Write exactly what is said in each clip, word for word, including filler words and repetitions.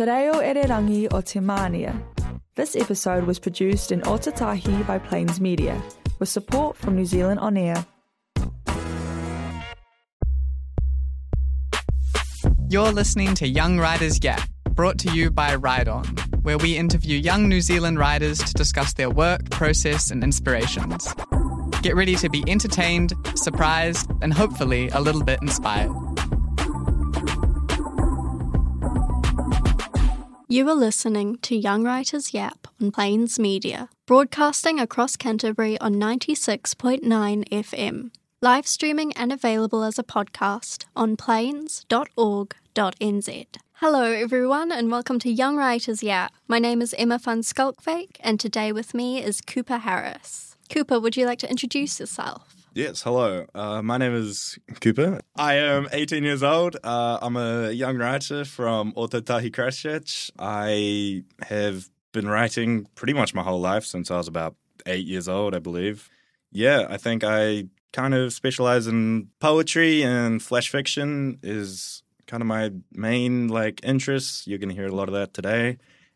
Te reo Ererangi o Te Mānia. This episode was produced in Otatahi by Plains Media, with support from New Zealand On Air. You're listening to Young Riders Gap, brought to you by Ride On, where we interview young New Zealand riders to discuss their work, process, and inspirations. Get ready to be entertained, surprised, and hopefully a little bit inspired. You are listening to Young Writers Yap on Plains Media, broadcasting across Canterbury on ninety-six point nine F M. Live streaming and available as a podcast on plains dot org dot n z. Hello everyone and welcome to Young Writers Yap. My name is Emma van Skulkvake and today with me is Cooper Harris. Cooper, would you like to introduce yourself? Yes, hello. Uh, my name is Cooper. I am eighteen years old. Uh, I'm a young writer from Otatahi, Christchurch. I have been writing pretty much my whole life since I was about eight years old, I believe. Yeah, I think I kind of specialize in poetry, and flash fiction is kind of my main like interests. You're going to hear a lot of that today.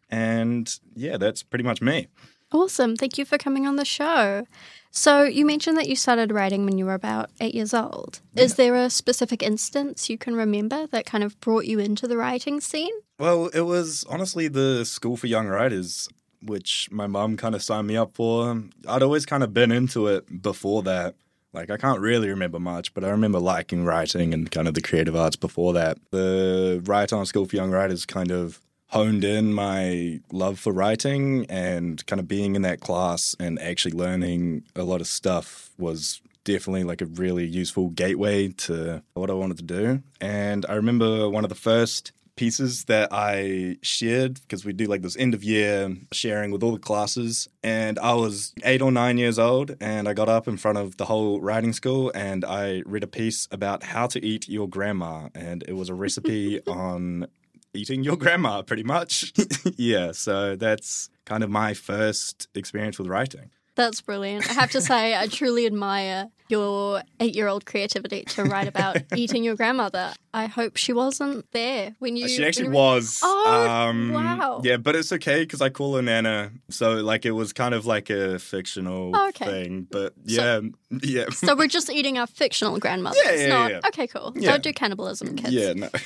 And yeah, that's pretty much me. Awesome. Thank you for coming on the show. So you mentioned that you started writing when you were about eight years old. Yeah. Is there a specific instance you can remember that kind of brought you into the writing scene? Well, it was honestly the School for Young Writers, which my mum kind of signed me up for. I'd always kind of been into it before that. Like, I can't really remember much, but I remember liking writing and kind of the creative arts before that. The Write On School for Young Writers kind of honed in my love for writing, and kind of being in that class and actually learning a lot of stuff was definitely like a really useful gateway to what I wanted to do. And I remember one of the first pieces that I shared, because we do like this end of year sharing with all the classes, and I was eight or nine years old, and I got up in front of the whole writing school and I read a piece about how to eat your grandma, and it was a recipe on eating your grandma, pretty much. Yeah, so that's kind of my first experience with writing. That's brilliant. I have to say, I truly admire your eight-year-old creativity to write about eating your grandmother. I hope she wasn't there when you... She actually when you... was. Oh, um, wow. Yeah, but it's okay because I call her Nana. So, like, it was kind of like a fictional oh, okay. thing. But, yeah, so, yeah. So we're just eating our fictional grandmothers. Yeah, yeah, not... yeah. Okay, cool. Yeah. Don't do cannibalism, kids. Yeah, no.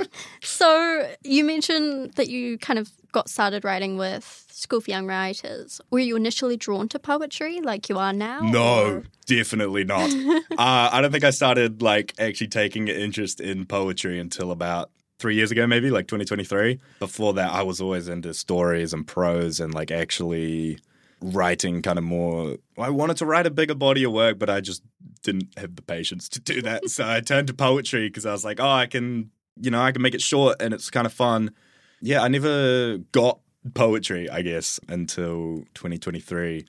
So you mentioned that you kind of got started writing with School for Young Writers. Were you initially drawn to poetry like you are now? No, or? Definitely not. uh, I don't think I started like actually taking an interest in poetry until about three years ago, maybe like twenty twenty-three. Before that, I was always into stories and prose and like actually writing kind of more. I wanted to write a bigger body of work, but I just didn't have the patience to do that. So I turned to poetry because I was like, oh, I can, you know, I can make it short and it's kind of fun. Yeah, I never got poetry, I guess, until twenty twenty-three.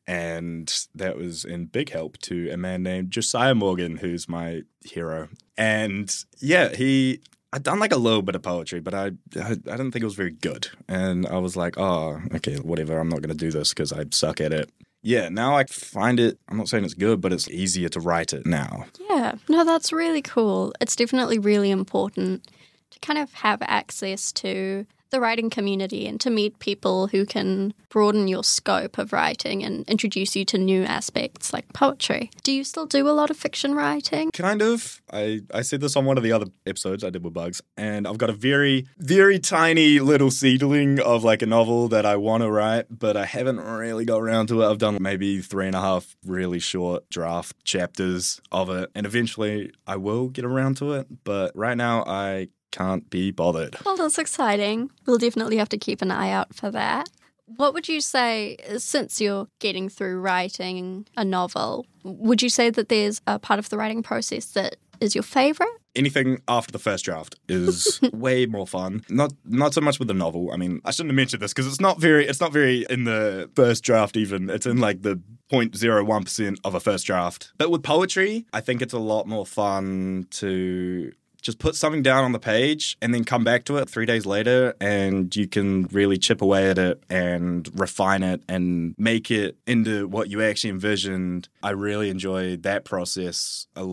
And that was in big help to a man named Josiah Morgan, who's my hero. And yeah, he, I'd done like a little bit of poetry, but I, I, I didn't think it was very good. And I was like, oh, okay, whatever, I'm not going to do this because I suck at it. Yeah, now I find it, I'm not saying it's good, but it's easier to write it now. Yeah, no, that's really cool. It's definitely really important to kind of have access to the writing community and to meet people who can broaden your scope of writing and introduce you to new aspects like poetry. Do you still do a lot of fiction writing? Kind of. I, I said this on one of the other episodes I did with Bugs, and I've got a very, very tiny little seedling of like a novel that I want to write, but I haven't really got around to it. I've done maybe three and a half really short draft chapters of it, and eventually I will get around to it, but right now I can't be bothered. Well, that's exciting. We'll definitely have to keep an eye out for that. What would you say, since you're getting through writing a novel, would you say that there's a part of the writing process that is your favourite? Anything after the first draft is way more fun. Not not so much with the novel. I mean, I shouldn't have mentioned this because it's not very it's not very in the first draft even. It's in like the zero point zero one percent of a first draft. But with poetry, I think it's a lot more fun to just put something down on the page and then come back to it three days later, and you can really chip away at it and refine it and make it into what you actually envisioned. I really enjoy that process a lot.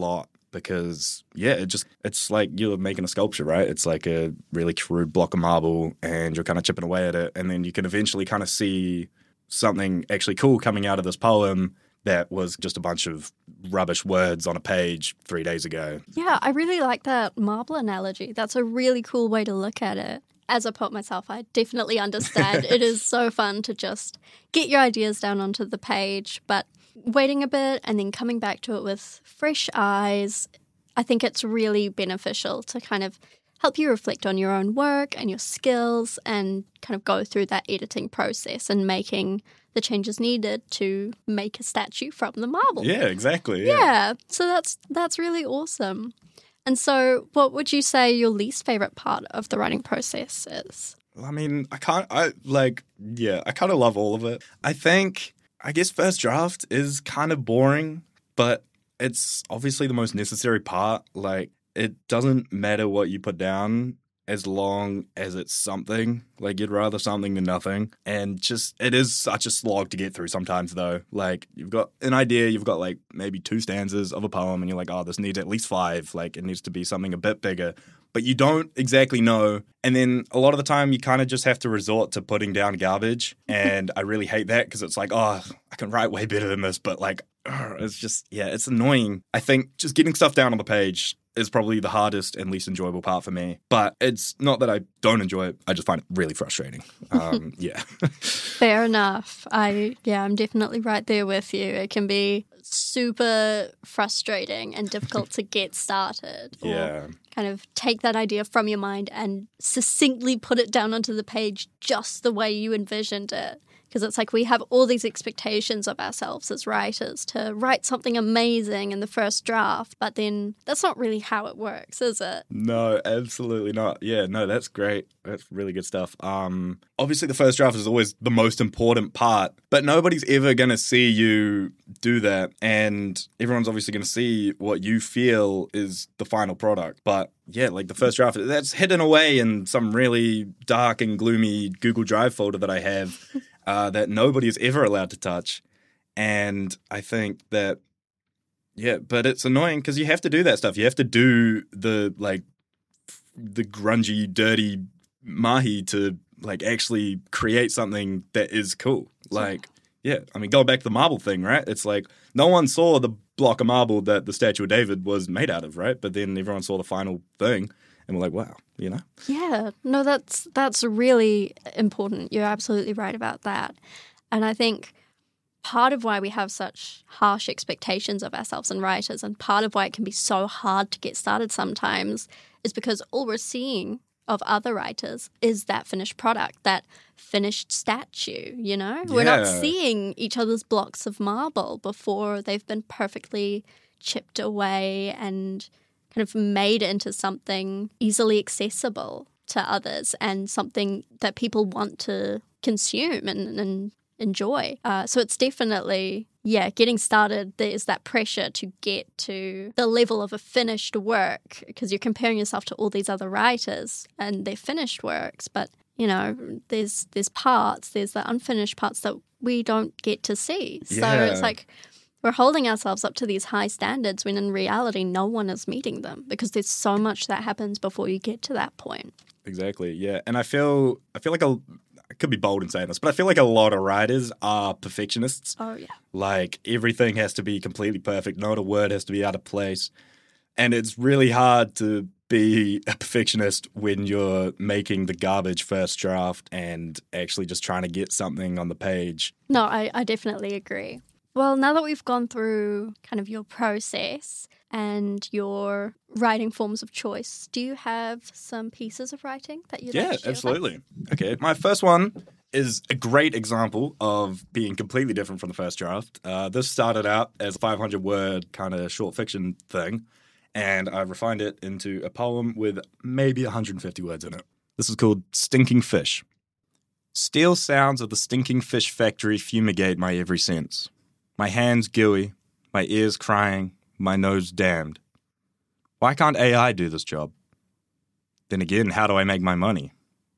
because, yeah, it just it's like you're making a sculpture, right? It's like a really crude block of marble and you're kind of chipping away at it. And then you can eventually kind of see something actually cool coming out of this poem that was just a bunch of rubbish words on a page three days ago. Yeah, I really like that marble analogy. That's a really cool way to look at it. As a poet myself, I definitely understand. It is so fun to just get your ideas down onto the page, but waiting a bit and then coming back to it with fresh eyes, I think it's really beneficial to kind of help you reflect on your own work and your skills and kind of go through that editing process and making the changes needed to make a statue from the marble. Yeah, exactly. Yeah. yeah. So that's that's really awesome. And so what would you say your least favorite part of the writing process is? I mean, I can't, I like, yeah, I kind of love all of it. I think, I guess first draft is kind of boring, but it's obviously the most necessary part. Like, it doesn't matter what you put down as long as it's something. Like, you'd rather something than nothing. And just, it is such a slog to get through sometimes, though. Like, you've got an idea, you've got, like, maybe two stanzas of a poem, and you're like, oh, this needs at least five. Like, it needs to be something a bit bigger. But you don't exactly know. And then a lot of the time, you kind of just have to resort to putting down garbage. And I really hate that because it's like, oh, I can write way better than this. But, like, it's just, yeah, it's annoying. I think just getting stuff down on the page is probably the hardest and least enjoyable part for me. But it's not that I don't enjoy it. I just find it really frustrating. Um, yeah. Fair enough. I, yeah, I'm definitely right there with you. It can be super frustrating and difficult to get started. Or Yeah. kind of take that idea from your mind and succinctly put it down onto the page just the way you envisioned it. Because it's like we have all these expectations of ourselves as writers to write something amazing in the first draft, but then that's not really how it works, is it? No, absolutely not. Yeah, no, that's great. That's really good stuff. Um, obviously, the first draft is always the most important part, but nobody's ever going to see you do that. And everyone's obviously going to see what you feel is the final product. But yeah, like the first draft, that's hidden away in some really dark and gloomy Google Drive folder that I have. Uh, that nobody is ever allowed to touch. And I think that, yeah, but it's annoying because you have to do that stuff. You have to do the, like, the grungy, dirty mahi to, like, actually create something that is cool. Like, yeah, I mean, going back to the marble thing, right? It's like no one saw the block of marble that the Statue of David was made out of, right? But then everyone saw the final thing. And we're like, wow, you know? Yeah, no, that's that's really important. You're absolutely right about that. And I think part of why we have such harsh expectations of ourselves and writers, and part of why it can be so hard to get started sometimes, is because all we're seeing of other writers is that finished product, that finished statue, you know? Yeah. We're not seeing each other's blocks of marble before they've been perfectly chipped away and kind of made into something easily accessible to others and something that people want to consume and, and enjoy. Uh, so it's definitely, yeah, getting started, there's that pressure to get to the level of a finished work because you're comparing yourself to all these other writers and their finished works. But, you know, there's there's parts, there's the unfinished parts that we don't get to see. So Yeah. it's like, we're holding ourselves up to these high standards when in reality no one is meeting them because there's so much that happens before you get to that point. Exactly, yeah. And I feel I feel like a, I could be bold in saying this, but I feel like a lot of writers are perfectionists. Oh, yeah. Like everything has to be completely perfect. Not a word has to be out of place. And it's really hard to be a perfectionist when you're making the garbage first draft and actually just trying to get something on the page. No, I, I definitely agree. Well, now that we've gone through kind of your process and your writing forms of choice, do you have some pieces of writing that you'd Yeah, like to share absolutely. with us? Okay, my first one is a great example of being completely different from the first draft. Uh, this started out as a five hundred word kind of short fiction thing, and I refined it into a poem with maybe one hundred fifty words in it. This is called Stinking Fish. Steel sounds of the stinking fish factory fumigate my every sense. My hands gooey, my ears crying, my nose damned. Why can't A I do this job? Then again, how do I make my money?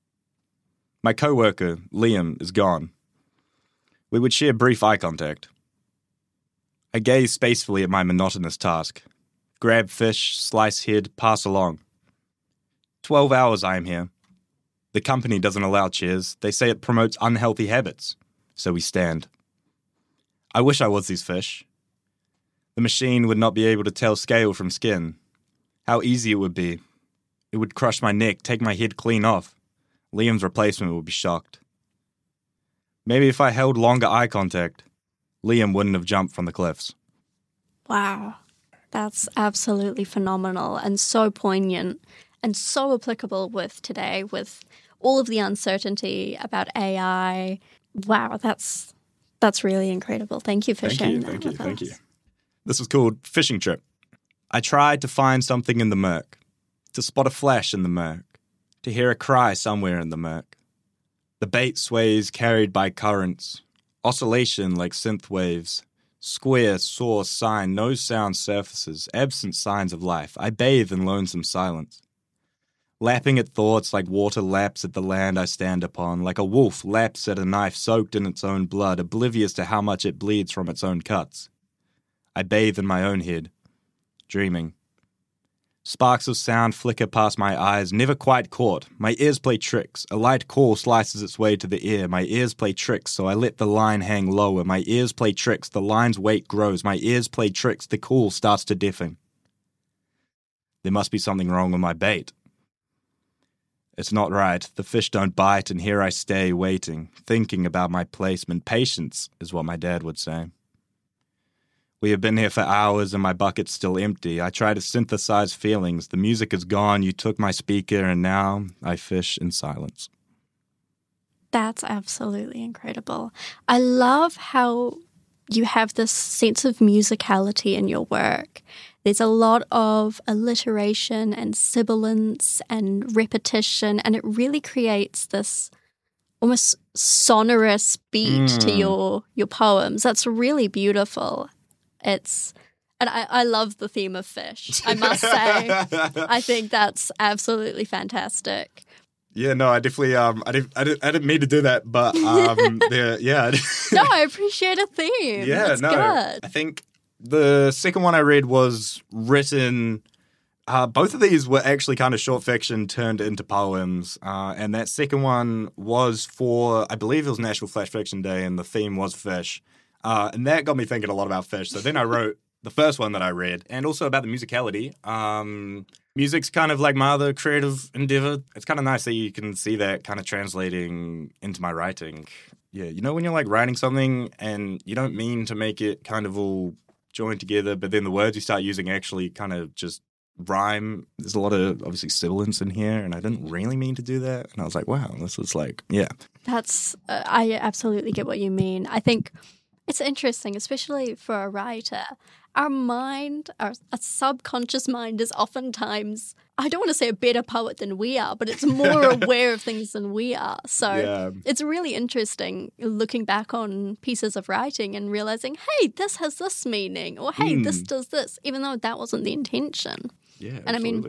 My coworker, Liam, is gone. We would share brief eye contact. I gaze spacefully at my monotonous task. grab fish, slice head, pass along. Twelve hours I am here. The company doesn't allow chairs. They say it promotes unhealthy habits. So we stand. I wish I was these fish. The machine would not be able to tell scale from skin. How easy it would be. It would crush my neck, take my head clean off. Liam's replacement would be shocked. Maybe if I held longer eye contact, Liam wouldn't have jumped from the cliffs. Wow. That's absolutely phenomenal and so poignant and so applicable with today, with all of the uncertainty about A I. Wow, that's that's really incredible. Thank you for thank sharing you, that Thank with you, thank us. you. This was called Fishing Trip. I tried to find something in the murk, to spot a flash in the murk, to hear a cry somewhere in the murk. The bait sways carried by currents, oscillation like synth waves, square, source, sign, no sound surfaces, absent signs of life. I bathe in lonesome silence. Lapping at thoughts like water laps at the land I stand upon, like a wolf laps at a knife soaked in its own blood, oblivious to how much it bleeds from its own cuts. I bathe in my own head, dreaming. Sparks of sound flicker past my eyes, never quite caught. My ears play tricks. A light call slices its way to the ear. My ears play tricks, so I let the line hang lower. My ears play tricks, the line's weight grows. My ears play tricks, the call starts to deafen. There must be something wrong with my bait. It's not right. The fish don't bite, and here I stay, waiting, thinking about my placement. Patience is what my dad would say. We have been here for hours and my bucket's still empty. I try to synthesize feelings. The music is gone. You took my speaker and now I fish in silence. That's absolutely incredible. I love how you have this sense of musicality in your work. There's a lot of alliteration and sibilance and repetition, and it really creates this almost sonorous beat mm. to your, your poems. That's really beautiful. It's, and I, I love the theme of fish, I must say. I think that's absolutely fantastic. Yeah, no, I definitely, um, I didn't, I didn't, I didn't mean to do that, but, um, yeah. No, I appreciate a theme. Yeah, that's no, good. I think the second one I read was written, uh, both of these were actually kind of short fiction turned into poems, uh, and that second one was for, I believe it was National Flash Fiction Day, and the theme was fish. Uh, and that got me thinking a lot about fish. So then I wrote the first one that I read, and also about the musicality. Um, music's kind of like my other creative endeavor. It's kind of nice that you can see that kind of translating into my writing. Yeah, you know when you're like writing something and you don't mean to make it kind of all joined together, but then the words you start using actually kind of just rhyme. There's a lot of, obviously, sibilance in here, and I didn't really mean to do that. And I was like, wow, this is like, yeah. That's, uh, I absolutely get what you mean. I think it's interesting, especially for a writer. Our mind, our a subconscious mind is oftentimes, I don't want to say a better poet than we are, but it's more aware of things than we are. So yeah. It's really interesting looking back on pieces of writing and realizing, hey, this has this meaning, or hey, mm. this does this, even though that wasn't the intention. Yeah, and absolutely.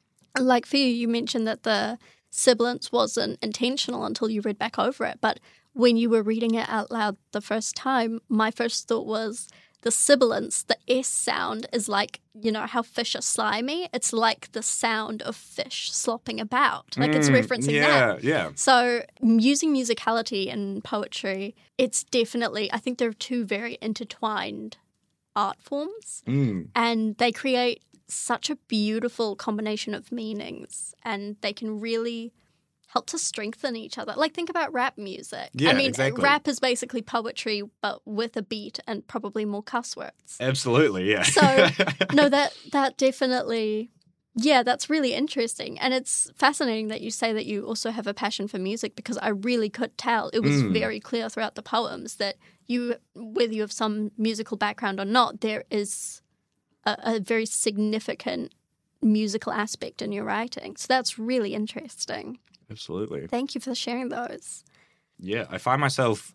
I mean, like for you, you mentioned that the sibilance wasn't intentional until you read back over it, but when you were reading it out loud the first time, my first thought was the sibilance, the S sound is like, you know, how fish are slimy. It's like the sound of fish slopping about. Like mm, it's referencing yeah, that. Yeah, yeah. So using musicality in poetry, it's definitely, I think they're two very intertwined art forms. Mm. And they create such a beautiful combination of meanings, and they can really help to strengthen each other. Like, think about rap music. Yeah, I mean, exactly. Rap is basically poetry, but with a beat and probably more cuss words. Absolutely, yeah. So, no, that that definitely, yeah, that's really interesting. And it's fascinating that you say that you also have a passion for music, because I really could tell. It was mm. very clear throughout the poems that you, whether you have some musical background or not, there is a, a very significant musical aspect in your writing. So that's really interesting. Absolutely. Thank you for sharing those. Yeah, I find myself,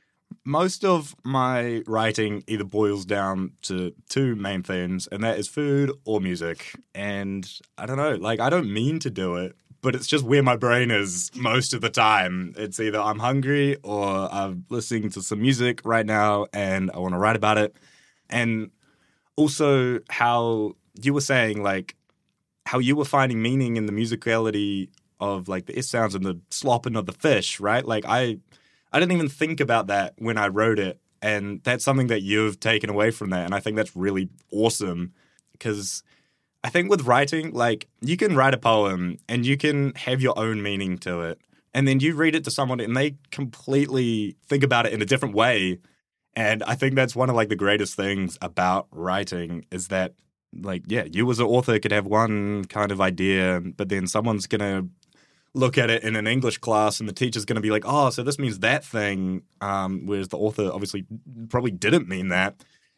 most of my writing either boils down to two main themes, and that is food or music. And I don't know, like, I don't mean to do it, but it's just where my brain is most of the time. It's either I'm hungry or I'm listening to some music right now and I want to write about it. And also how you were saying, like, how you were finding meaning in the musicality of, like, the S sounds and the slopping of the fish, right? Like, I, I didn't even think about that when I wrote it. And that's something that you've taken away from that. And I think that's really awesome because I think with writing, like, you can write a poem and you can have your own meaning to it. And then you read it to someone and they completely think about it in a different way. And I think that's one of, like, the greatest things about writing is that, like, yeah, you as an author could have one kind of idea, but then someone's going to look at it in an English class and the teacher's going to be like, oh, so this means that thing, um, whereas the author obviously probably didn't mean that,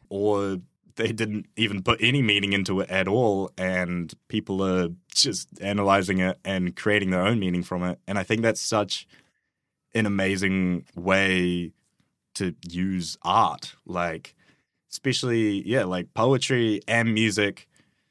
or they didn't even put any meaning into it at all, and people are just analyzing it and creating their own meaning from it. And I think that's such an amazing way to use art, like, especially, yeah, like poetry and music.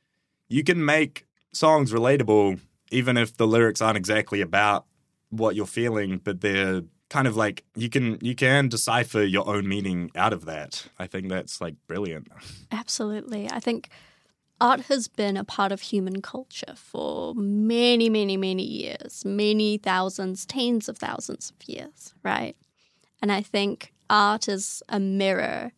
You can make songs relatable even if the lyrics aren't exactly about what you're feeling, but they're kind of like, you can you can decipher your own meaning out of that. I think that's, like, brilliant. Absolutely. I think art has been a part of human culture for many, many, many years, many thousands, tens of thousands of years, right? And I think art is a mirror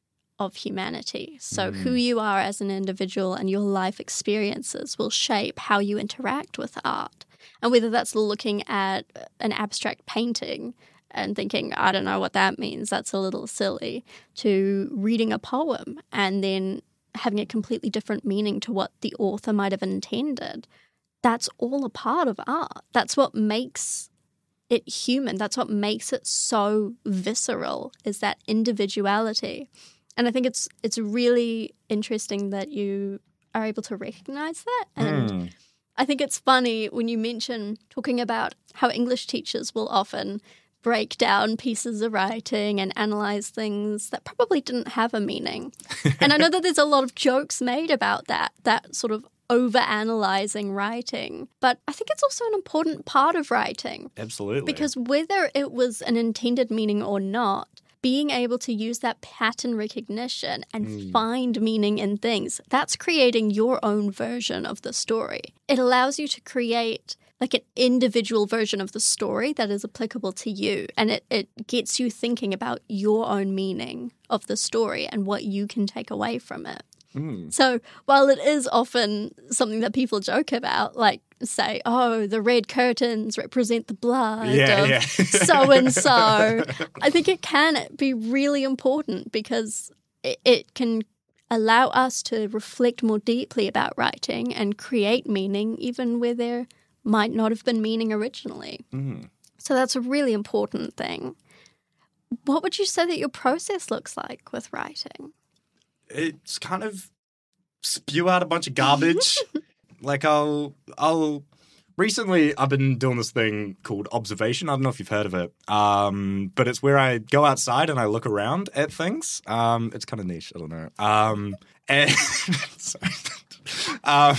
of humanity. So mm. who you are as an individual and your life experiences will shape how you interact with art. And whether that's looking at an abstract painting and thinking, I don't know what that means, that's a little silly, to reading a poem and then having a completely different meaning to what the author might have intended. That's all a part of art. That's what makes it human. That's what makes it so visceral, is that individuality. And I think it's it's really interesting that you are able to recognize that. And mm. I think it's funny when you mention talking about how English teachers will often break down pieces of writing and analyze things that probably didn't have a meaning. And I know that there's a lot of jokes made about that, that sort of over-analyzing writing. But I think it's also an important part of writing. Absolutely. Because whether it was an intended meaning or not, being able to use that pattern recognition and mm. find meaning in things, that's creating your own version of the story. It allows you to create like an individual version of the story that is applicable to you. And it, it gets you thinking about your own meaning of the story and what you can take away from it. Mm. So while it is often something that people joke about, like say, oh, the red curtains represent the blood yeah, of yeah. so-and-so, I think it can be really important because it, it can allow us to reflect more deeply about writing and create meaning even where there might not have been meaning originally. Mm. So that's a really important thing. What would you say that your process looks like with writing? It's kind of spew out a bunch of garbage. Like I'll, I'll, recently I've been doing this thing called observation. I don't know if you've heard of it. Um, but it's where I go outside and I look around at things. Um, it's kind of niche. I don't know. Um, and sorry. um,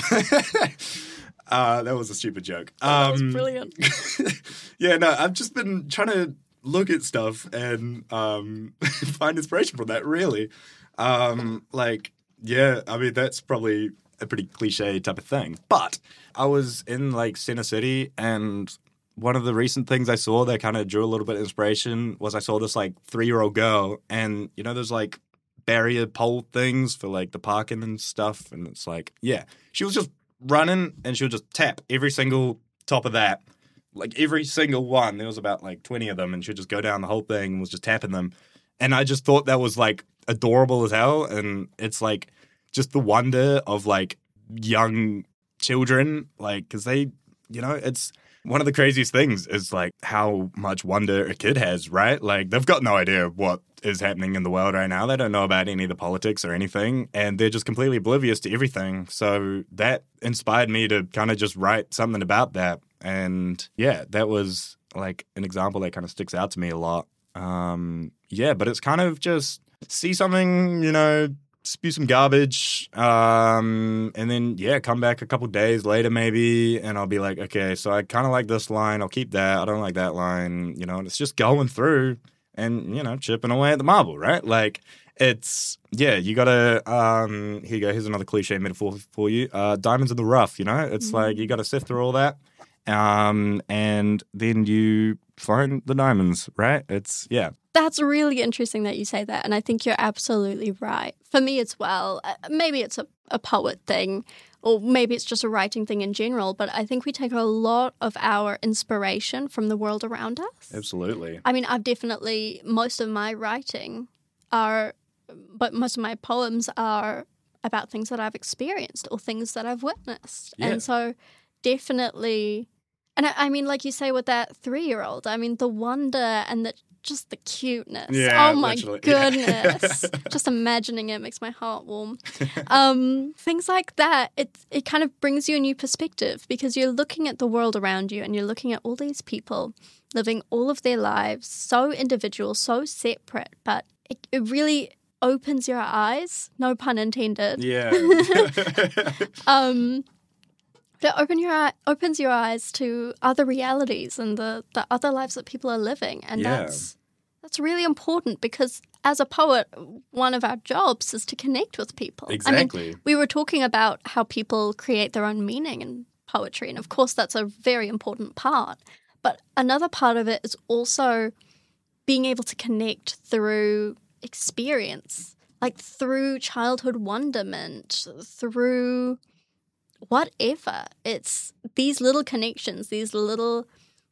uh, that was a stupid joke. Um, that was brilliant. Yeah, no, I've just been trying to look at stuff and um, find inspiration from that, really. Um, like, yeah, I mean, that's probably a pretty cliche type of thing. But I was in, like, Center City, and one of the recent things I saw that kind of drew a little bit of inspiration was I saw this, like, three-year-old girl, and, you know, there's, like, barrier pole things for, like, the parking and stuff, and it's like, yeah. She was just running, and she would just tap every single top of that. Like, every single one. There was about, like, twenty of them, and she'd just go down the whole thing and was just tapping them. And I just thought that was, like, adorable as hell, and it's, like, just the wonder of, like, young children, like, because they, you know, it's one of the craziest things is, like, how much wonder a kid has, right? Like, they've got no idea what is happening in the world right now. They don't know about any of the politics or anything, and they're just completely oblivious to everything. So that inspired me to kind of just write something about that. And, yeah, that was, like, an example that kind of sticks out to me a lot. Um, yeah, but it's kind of just see something, you know, spew some garbage, um, and then, yeah, come back a couple days later maybe, and I'll be like, okay, so I kind of like this line. I'll keep that. I don't like that line, you know, and it's just going through and, you know, chipping away at the marble, right? Like, it's, yeah, you gotta, um, here you go, here's another cliche metaphor for you. Uh, diamonds in the rough, you know? It's mm. like you gotta sift through all that, um, and then you find the diamonds, right? It's, yeah. That's really interesting that you say that, and I think you're absolutely right. For me as well, maybe it's a, a poet thing, or maybe it's just a writing thing in general, but I think we take a lot of our inspiration from the world around us. Absolutely. I mean, I've definitely, most of my writing are, but most of my poems are about things that I've experienced or things that I've witnessed. Yeah. And so definitely, and I, I mean, like you say with that three-year-old, I mean, the wonder and the just the cuteness. Yeah, oh my literally. goodness. Yeah. Just imagining it makes my heart warm. Um, things like that, it it kind of brings you a new perspective because you're looking at the world around you and you're looking at all these people living all of their lives so individual, so separate, but it, it really opens your eyes, no pun intended. Yeah. um It open your eye, opens your eyes to other realities and the, the other lives that people are living. And yeah. that's that's really important because as a poet, one of our jobs is to connect with people. Exactly. I mean, we were talking about how people create their own meaning in poetry. And of course, that's a very important part. But another part of it is also being able to connect through experience, like through childhood wonderment, through whatever. It's these little connections, these little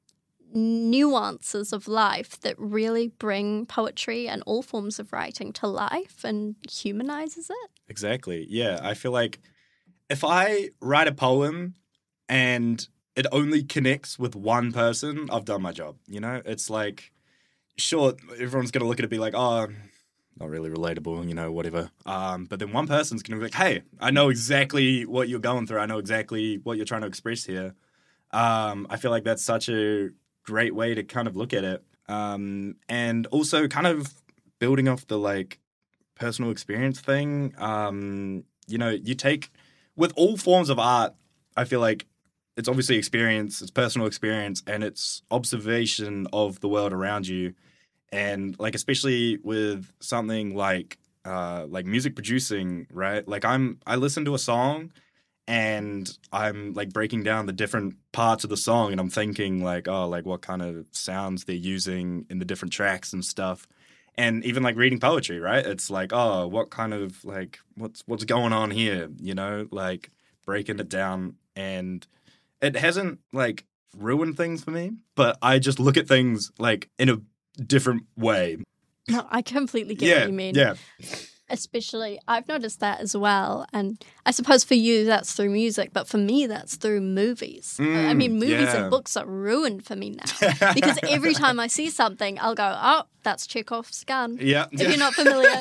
nuances of life that really bring poetry and all forms of writing to life and humanizes it. Exactly. Yeah. I feel like if I write a poem and it only connects with one person, I've done my job. You know, it's like, sure, everyone's going to look at it and be like, oh, not really relatable, you know, whatever. Um, but then one person's going to be like, hey, I know exactly what you're going through. I know exactly what you're trying to express here. Um, I feel like that's such a great way to kind of look at it. Um, and also kind of building off the, like, personal experience thing. Um, you know, you take, with all forms of art, I feel like it's obviously experience, it's personal experience, and it's observation of the world around you. And like, especially with something like uh, like music producing, right? Like I'm, I listen to a song and I'm like breaking down the different parts of the song and I'm thinking like, oh, like what kind of sounds they're using in the different tracks and stuff. And even like reading poetry, right? It's like, oh, what kind of like, what's what's going on here? You know, like breaking it down. And it hasn't like ruined things for me, but I just look at things like in a different way. No, I completely get yeah, what you mean. Yeah. Especially, I've noticed that as well. And I suppose for you, that's through music. But for me, that's through movies. Mm, I mean, movies yeah. and books are ruined for me now. Because every time I see something, I'll go, oh, that's Chekhov's gun. Yeah. If you're not familiar.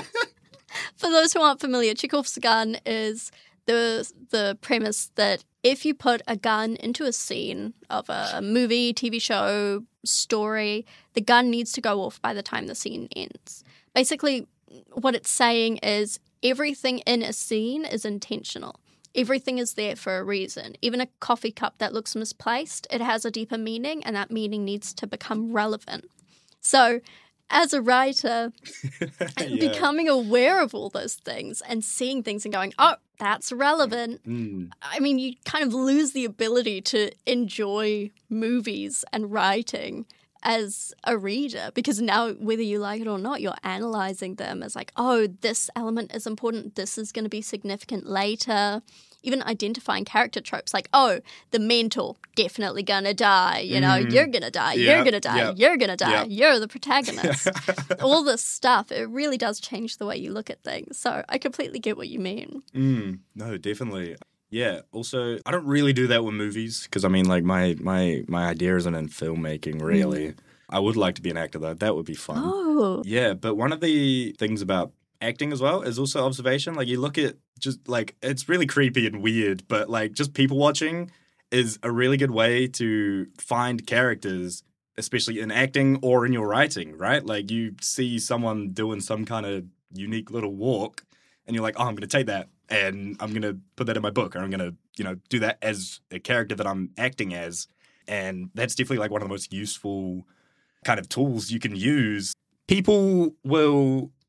For those who aren't familiar, Chekhov's gun is the the premise that if you put a gun into a scene of a movie, T V show, story, the gun needs to go off by the time the scene ends. Basically, what it's saying is everything in a scene is intentional. Everything is there for a reason. Even a coffee cup that looks misplaced, it has a deeper meaning, and that meaning needs to become relevant. So, as a writer, yeah. becoming aware of all those things and seeing things and going, oh, that's relevant. Mm. I mean, you kind of lose the ability to enjoy movies and writing as a reader because now, whether you like it or not, you're analyzing them as like, oh, this element is important. This is going to be significant later. Even identifying character tropes like, oh, the mentor, definitely gonna die. You know, mm. you're gonna die. Yeah. You're gonna die. Yeah. You're gonna die. Yeah. You're the protagonist. All this stuff, it really does change the way you look at things. So I completely get what you mean. Mm. No, definitely. Yeah. Also, I don't really do that with movies because I mean, like my my my idea isn't in filmmaking really. Mm. I would like to be an actor though. That would be fun. Oh. Yeah, but one of the things about acting as well is also observation. Like you look at just like it's really creepy and weird, but like just people watching is a really good way to find characters, especially in acting or in your writing, right? Like you see someone doing some kind of unique little walk and you're like, oh, I'm going to take that and I'm going to put that in my book or I'm going to, you know, do that as a character that I'm acting as. And that's definitely like one of the most useful kind of tools you can use. People will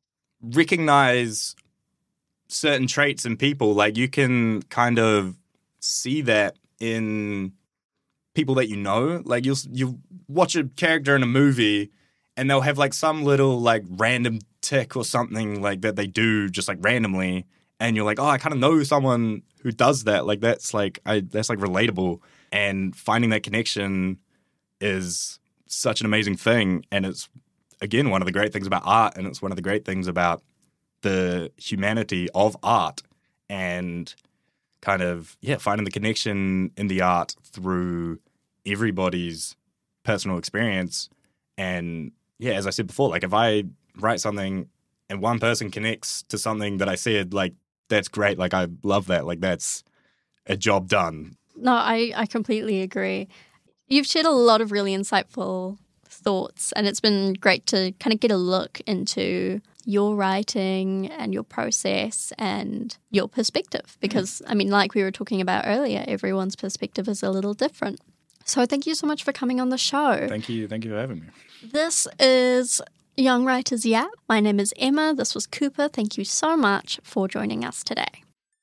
recognize certain traits in people. Like, you can kind of see that in people that you know. Like, you'll you watch a character in a movie and they'll have like some little like random tick or something like that they do just like randomly, and you're like, oh, I kind of know someone who does that. Like, that's like I that's like relatable, and finding that connection is such an amazing thing. And it's, again, one of the great things about art, and it's one of the great things about the humanity of art, and kind of, yeah, finding the connection in the art through everybody's personal experience. And yeah, as I said before, like, if I write something and one person connects to something that I said, like, that's great. Like, I love that. Like, that's a job done. No, I, I completely agree. You've shared a lot of really insightful thoughts, and it's been great to kind of get a look into your writing and your process and your perspective, because, I mean, like we were talking about earlier, everyone's perspective is a little different. So thank you so much for coming on the show. Thank you. Thank you for having me. This is Young Writers Yap. My name is Emma. This was Cooper. Thank you so much for joining us today.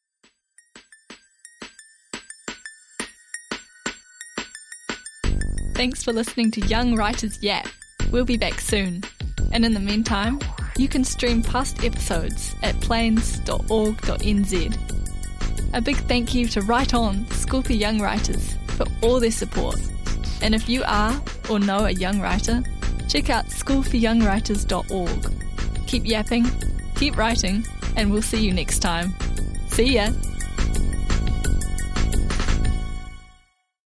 Thanks for listening to Young Writers Yap. We'll be back soon. And in the meantime, you can stream past episodes at plains dot org dot n z. A big thank you to Write On, School for Young Writers, for all their support. And if you are or know a young writer, check out school for young writers dot org. Keep yapping, keep writing, and we'll see you next time. See ya!